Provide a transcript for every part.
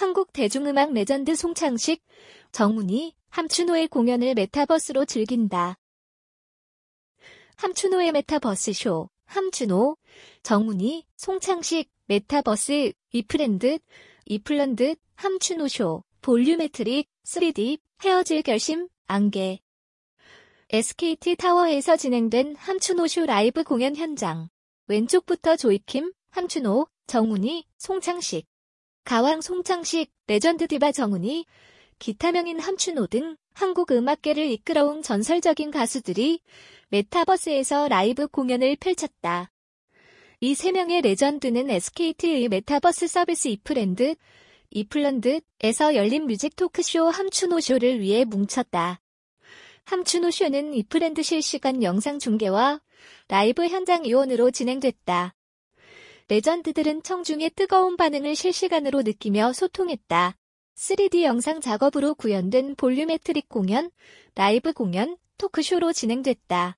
한국 대중음악 레전드 송창식, 정훈이, 함춘호의 공연을 메타버스로 즐긴다. 함춘호의 메타버스 쇼, 함춘호, 정훈이, 송창식, 메타버스, 이플랜드, 함춘호 쇼, 볼륨메트릭, 3D, 헤어질 결심, 안개. SKT 타워에서 진행된 함춘호 쇼 라이브 공연 현장. 왼쪽부터 조이킴, 함춘호, 정훈이, 송창식. 가왕 송창식, 레전드 디바 정훈이, 기타명인 함춘호 등 한국 음악계를 이끌어온 전설적인 가수들이 메타버스에서 라이브 공연을 펼쳤다. 이 세 명의 레전드는 SKT의 메타버스 서비스 이플랜드에서 열린 뮤직 토크쇼 함춘호 쇼를 위해 뭉쳤다. 함춘호 쇼는 이플랜드 실시간 영상 중계와 라이브 현장 이온으로 진행됐다. 레전드들은 청중의 뜨거운 반응을 실시간으로 느끼며 소통했다. 3D 영상 작업으로 구현된 볼륨메트릭 공연, 라이브 공연, 토크쇼로 진행됐다.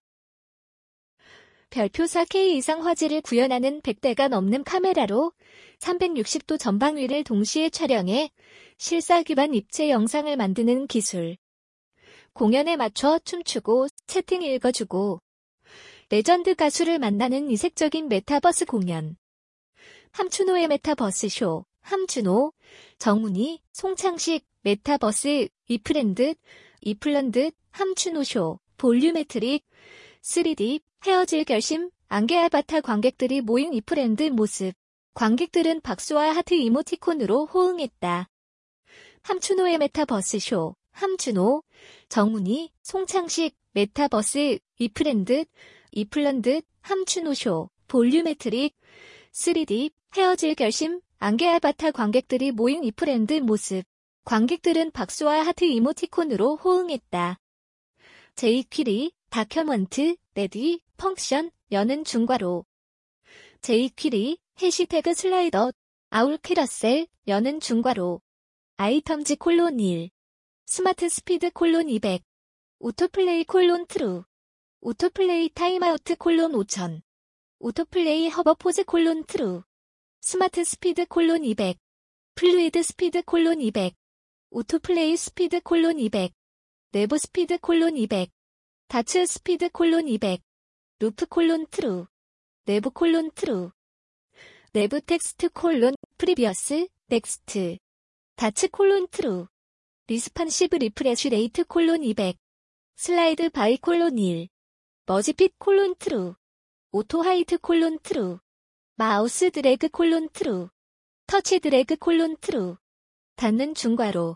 별표 4K 이상 화질을 구현하는 100대가 넘는 카메라로 360도 전방위를 동시에 촬영해 실사 기반 입체 영상을 만드는 기술. 공연에 맞춰 춤추고 채팅 읽어주고 레전드 가수를 만나는 이색적인 메타버스 공연. 함춘호의 메타버스 쇼, 함춘호, 정훈이, 송창식, 메타버스, 이플랜드, 함춘호 쇼, 볼륨메트릭, 3D, 헤어질 결심, 안개 아바타 관객들이 모인 이플랜드 모습. 관객들은 박수와 하트 이모티콘으로 호응했다. 함춘호의 메타버스 쇼, 함춘호, 정훈이, 송창식, 메타버스, 이플랜드, 함춘호 쇼, 볼륨메트릭, 3D, 헤어질 결심, 안개 아바타 관객들이 모인 이플랜드 모습. 관객들은 박수와 하트 이모티콘으로 호응했다. 제이퀴리, 다큐먼트, 레디, 펑션, 여는 중괄호. 제이퀴리, 해시태그 슬라이더, 아울 캐러셀, 여는 중괄호. 아이텀즈 콜론 1. 스마트 스피드 콜론 200. 오토플레이 콜론 트루. 오토플레이 타임아우트 콜론 5000. 오토플레이 허버포즈 콜론 트루. 스마트 스피드 콜론 200. 플루이드 스피드 콜론 200. 오토플레이 스피드 콜론 200. 내부 스피드 콜론 200. 다츠 스피드 콜론 200. 루프 콜론 트루. 내부 콜론 트루. 내부 텍스트 콜론 프리비어스 넥스트. 다츠 콜론 트루. 리스판시브 리프레쉬 레이트 콜론 200. 슬라이드 바이 콜론 1. 머지핏 콜론 트루. 오토 하이트 콜론 트루. 마우스 드래그 콜론 트루. 터치 드래그 콜론 트루. 닫는 중괄호.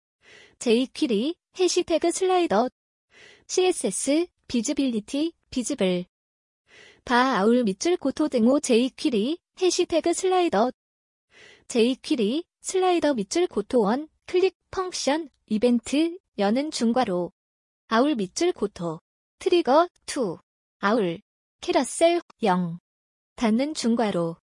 제이퀴리, 해시태그 슬라이더. CSS, 비즈빌리티, 비즈블. 바 아울 밑줄 고토 등호 제이퀴리, 해시태그 슬라이더. 제이퀴리, 슬라이더 밑줄 고토 1, 클릭, 펑션, 이벤트, 여는 중괄호. 아울 밑줄 고토. 트리거, 2. 아울. 캐러셀, 0. 닫는 중괄호.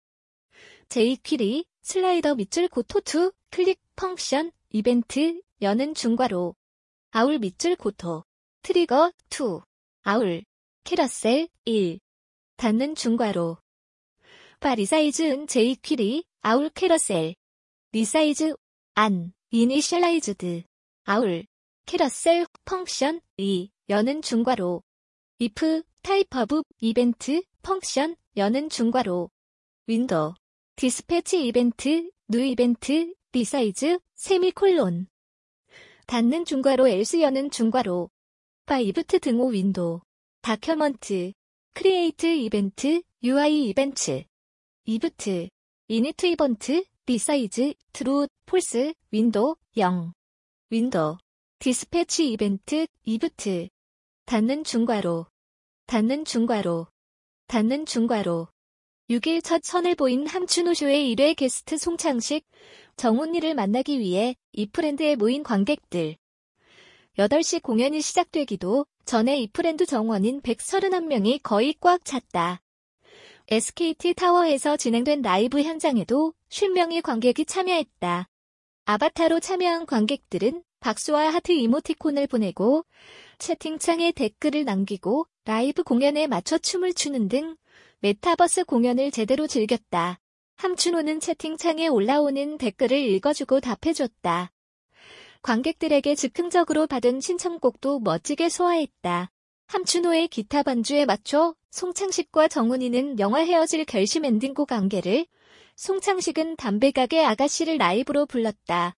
제이퀴리, 슬라이더 밑줄 고토 2, 클릭, 펑션, 이벤트, 여는 중괄호. 아울 밑줄 고토. 트리거, 2. 아울. 캐러셀, 1. 닫는 중괄호. 바 리사이즈은 제이퀴리, 아울 캐러셀. 리사이즈, 안, 이니셜라이즈드. 아울. 캐러셀, 펑션, 2. 여는 중괄호. if, 타입 오브, 이벤트, 펑션, 여는 중괄호. 윈도우. 디스패치 이벤트, 뉴 이벤트, 리사이즈, 세미콜론. 닫는 중괄호 else 여는 중괄호. 바 이브트 등호 윈도우. 다큐먼트. 크리에이트 이벤트, UI 이벤트. 이브트. 이니트 이번트, 리사이즈, 트루, 폴스, 윈도우, 0. 윈도우. 디스패치 이벤트, 이브트. 닫는 중괄호. 닫는 중괄호. 닫는 중괄호. 6일 첫 선을 보인 함춘호 쇼의 1회 게스트 송창식, 정훈이를 만나기 위해 이플랜드에 모인 관객들. 8시 공연이 시작되기도 전에 이플랜드 정원인 131명이 거의 꽉 찼다. SKT 타워에서 진행된 라이브 현장에도 50명의 관객이 참여했다. 아바타로 참여한 관객들은 박수와 하트 이모티콘을 보내고 채팅창에 댓글을 남기고 라이브 공연에 맞춰 춤을 추는 등 메타버스 공연을 제대로 즐겼다. 함춘호는 채팅창에 올라오는 댓글을 읽어주고 답해줬다. 관객들에게 즉흥적으로 받은 신청곡도 멋지게 소화했다. 함춘호의 기타 반주에 맞춰 송창식과 정훈이는 영화 헤어질 결심 엔딩곡 안개를, 송창식은 담배가게 아가씨를 라이브로 불렀다.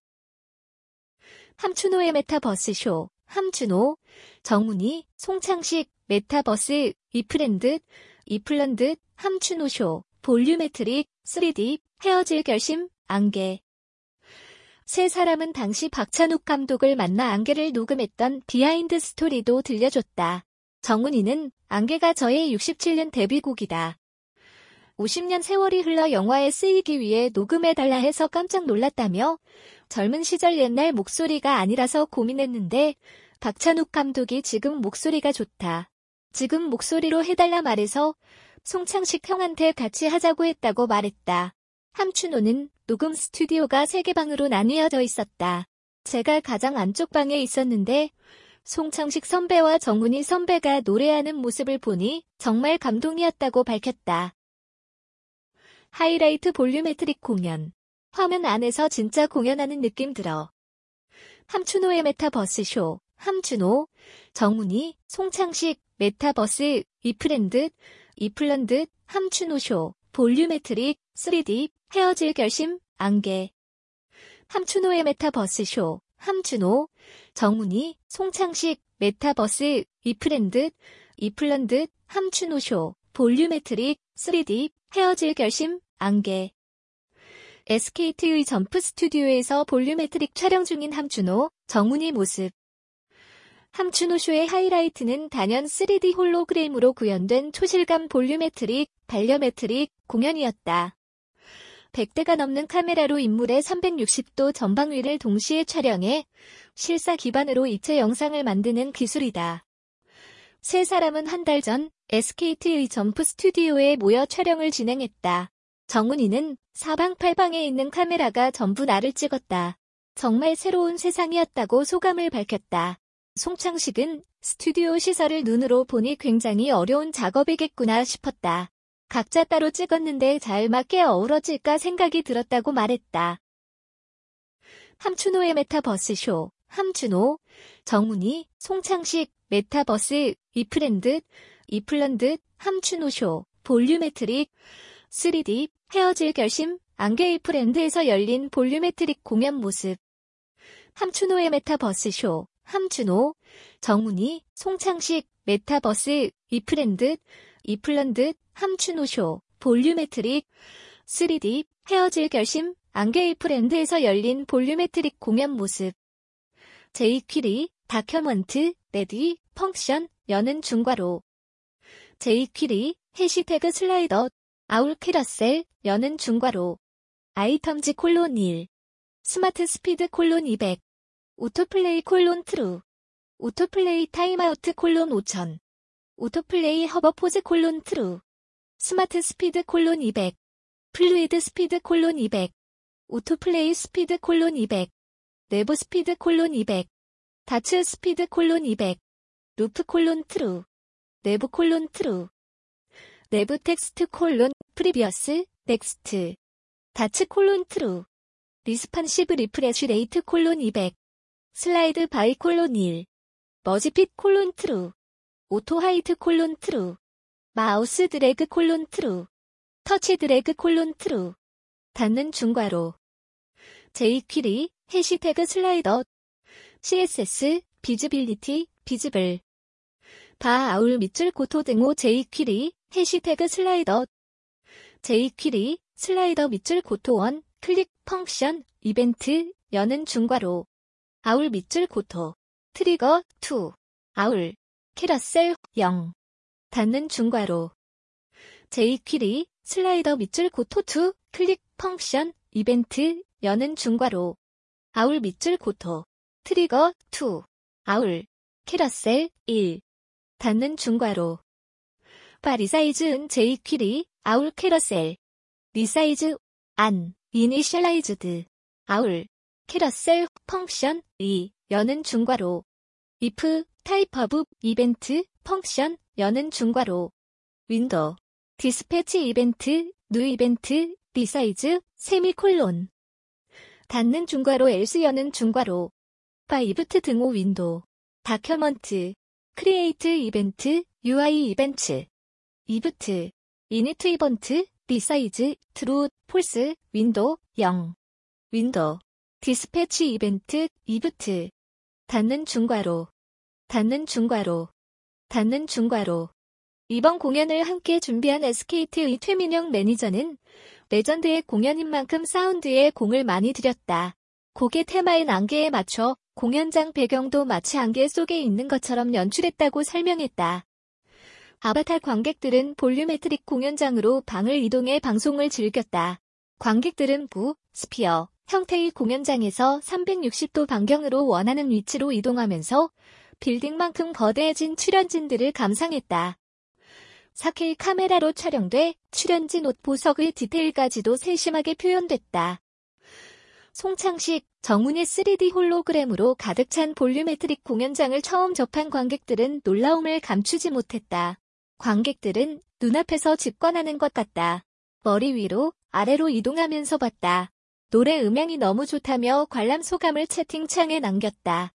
함춘호의 메타버스쇼, 함춘호, 정훈이, 송창식, 메타버스, 이플랜드, 함춘호쇼, 볼륨메트릭, 3D, 헤어질 결심, 안개. 세 사람은 당시 박찬욱 감독을 만나 안개를 녹음했던 비하인드 스토리도 들려줬다. 정훈이는 안개가 저의 67년 데뷔곡이다. 50년 세월이 흘러 영화에 쓰이기 위해 녹음해달라 해서 깜짝 놀랐다며 젊은 시절 옛날 목소리가 아니라서 고민했는데 박찬욱 감독이 지금 목소리가 좋다. 지금 목소리로 해달라 말해서 송창식 형한테 같이 하자고 했다고 말했다. 함춘호는 녹음 스튜디오가 3개 방으로 나뉘어져 있었다. 제가 가장 안쪽 방에 있었는데 송창식 선배와 정훈이 선배가 노래하는 모습을 보니 정말 감동이었다고 밝혔다. 하이라이트 볼륨메트릭 공연. 화면 안에서 진짜 공연하는 느낌 들어. 함춘호의 메타버스쇼. 함춘호, 정훈이, 송창식, 메타버스, 이플랜드, 함춘호쇼, 볼륨메트릭, 3D, 헤어질 결심, 안개. 함춘호의 메타버스쇼. 함춘호, 정훈이, 송창식, 메타버스, 이플랜드, 함춘호쇼, 볼륨메트릭, 3D, 헤어질 결심, 안개. SKT의 점프 스튜디오에서 볼륨메트릭 촬영 중인 함춘호, 정훈이 모습. 함춘호쇼의 하이라이트는 단연 3D 홀로그램으로 구현된 초실감 볼륨메트릭, 발려메트릭 공연이었다. 100대가 넘는 카메라로 인물의 360도 전방위를 동시에 촬영해 실사 기반으로 입체 영상을 만드는 기술이다. 세 사람은 한 달 전 SKT의 점프 스튜디오에 모여 촬영을 진행했다. 정훈이는 사방팔방에 있는 카메라가 전부 나를 찍었다. 정말 새로운 세상이었다고 소감을 밝혔다. 송창식은 스튜디오 시설을 눈으로 보니 굉장히 어려운 작업이겠구나 싶었다. 각자 따로 찍었는데 잘 맞게 어우러질까 생각이 들었다고 말했다. 함춘호의 메타버스쇼. 함춘호, 정훈이, 송창식, 메타버스, 이플랜드, 함춘호쇼, 볼륨메트릭, 3D, 헤어질 결심, 안개. 이플랜드에서 열린 볼륨메트릭 공연 모습. 함춘호의 메타버스쇼. 함춘호, 정훈이, 송창식, 메타버스, 이플랜드, 함춘호쇼, 볼륨메트릭, 3D, 헤어질 결심, 안개. 이플랜드에서 열린 볼륨메트릭 공연 모습. 제이퀴리, 다큐먼트, 레디, 펑션, 여는 중과로. 제이퀴리, 해시태그 슬라이더, 아울 캐러셀, 여는 중과로. 아이텀즈 콜론 1. 스마트 스피드 콜론 200. 오토플레이 콜론 트루. 오토플레이 타임아우트 콜론 5000. 오토플레이 허버포즈 콜론 트루. 스마트 스피드 콜론 200. 플루이드 스피드 콜론 200. 오토플레이 스피드 콜론 200. 내부 스피드 콜론 200. 다츠 스피드 콜론 200. 루프 콜론 트루. 내부 콜론 트루. 내부 텍스트 콜론 프리비어스 넥스트. 다츠 콜론 트루. 리스판시브 리프레쉬 레이트 콜론 200. 슬라이드 바이 콜론 1. 머지핏 콜론 트루. 오토 하이트 콜론 트루. 마우스 드래그 콜론 트루. 터치 드래그 콜론 트루. 닫는 중괄호. 제이퀴리, 해시태그 슬라이더. CSS, 비즈빌리티, 비즈블. 바 아울 밑줄 고토 등호 제이퀴리, 해시태그 슬라이더. 제이퀴리, 슬라이더 밑줄 고토 1, 클릭 펑션, 이벤트, 여는 중괄호. 아울 밑줄 고토. 트리거 2. 아울. 캐러셀 0. 닫는 중괄호. 제이퀴리, 슬라이더 밑줄 고토 2, 클릭 펑션, 이벤트, 여는 중괄호. 아울 밑줄 고토. 트리거 2. 아울. 캐러셀 1. 닫는 중괄호. 바 리사이즈은 제이퀴리, 아울 캐러셀. 리사이즈, 안, 이니셜라이즈드. 아울. 캐러셀, 펑션, 2, 여는 중괄호. if, 타입 오브, 이벤트, 펑션, 여는 중괄호. 윈도우. 디스패치 이벤트, 뉴 이벤트, 비사이즈, 세미콜론. 닫는 중괄호 엘스 여는 중괄호. 파이브트 등호 윈도. 다큐먼트. 크리에이트 이벤트, UI 이벤트. 이브트. 이니트 이번트, 비사이즈, 트루, 폴스, 윈도, 0. 윈도. 디스패치 이벤트, 이브트. 닫는 중괄호. 닫는 중괄호. 닫는 중괄호. 이번 공연을 함께 준비한 SKT의 최민영 매니저는 레전드의 공연인 만큼 사운드에 공을 많이 들였다. 곡의 테마인 안개에 맞춰 공연장 배경도 마치 안개 속에 있는 것처럼 연출했다고 설명했다. 아바타 관객들은 볼륨메트릭 공연장으로 방을 이동해 방송을 즐겼다. 관객들은 스피어 형태의 공연장에서 360도 반경으로 원하는 위치로 이동하면서 빌딩만큼 거대해진 출연진들을 감상했다. 4K 카메라로 촬영돼 출연진 옷 보석의 디테일까지도 세심하게 표현됐다. 송창식, 정훈의 3D 홀로그램으로 가득 찬 볼륨메트릭 공연장을 처음 접한 관객들은 놀라움을 감추지 못했다. 관객들은 눈앞에서 집권하는 것 같다. 머리 위로, 아래로 이동하면서 봤다. 노래 음향이 너무 좋다며 관람 소감을 채팅창에 남겼다.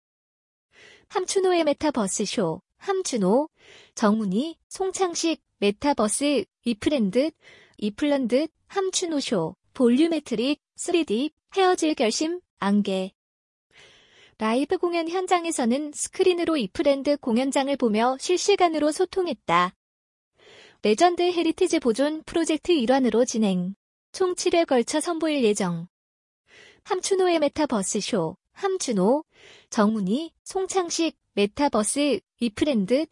함춘호의 메타버스 쇼, 함춘호, 정훈이, 송창식, 메타버스, 이플랜드, 함춘호쇼, 볼륨메트릭, 3D, 헤어질 결심, 안개. 라이브 공연 현장에서는 스크린으로 이플랜드 공연장을 보며 실시간으로 소통했다. 레전드 헤리티지 보존 프로젝트 일환으로 진행. 총 7회 걸쳐 선보일 예정. 함춘호의 메타버스 쇼, 함춘호, 정훈이, 송창식, 메타버스, 이플랜드,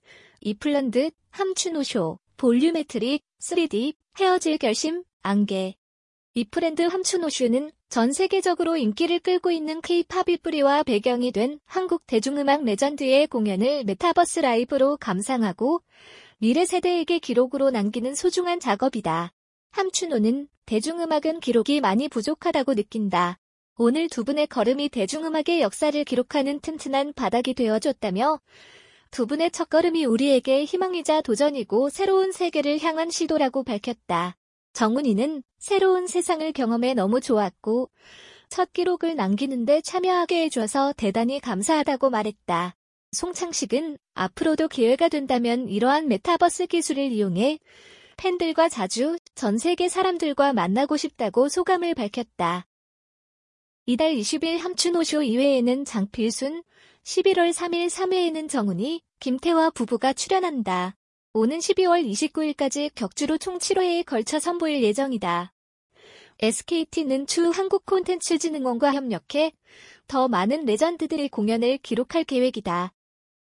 함춘호쇼, 볼륨메트릭, 3D, 헤어질 결심, 안개. 이플랜드 함춘호쇼는 전 세계적으로 인기를 끌고 있는 K-팝이 뿌리와 배경이 된 한국 대중음악 레전드의 공연을 메타버스 라이브로 감상하고 미래 세대에게 기록으로 남기는 소중한 작업이다. 함춘호는 대중음악은 기록이 많이 부족하다고 느낀다. 오늘 두 분의 걸음이 대중음악의 역사를 기록하는 튼튼한 바닥이 되어줬다며 두 분의 첫걸음이 우리에게 희망이자 도전이고 새로운 세계를 향한 시도라고 밝혔다. 정훈이는 새로운 세상을 경험해 너무 좋았고 첫 기록을 남기는데 참여하게 해줘서 대단히 감사하다고 말했다. 송창식은 앞으로도 기회가 된다면 이러한 메타버스 기술을 이용해 팬들과 자주 전 세계 사람들과 만나고 싶다고 소감을 밝혔다. 이달 20일 함춘호쇼 2회에는 장필순, 11월 3일 3회에는 정훈이, 김태화 부부가 출연한다. 오는 12월 29일까지 격주로 총 7회에 걸쳐 선보일 예정이다. SKT는 추후 한국콘텐츠진흥원과 협력해 더 많은 레전드들의 공연을 기록할 계획이다.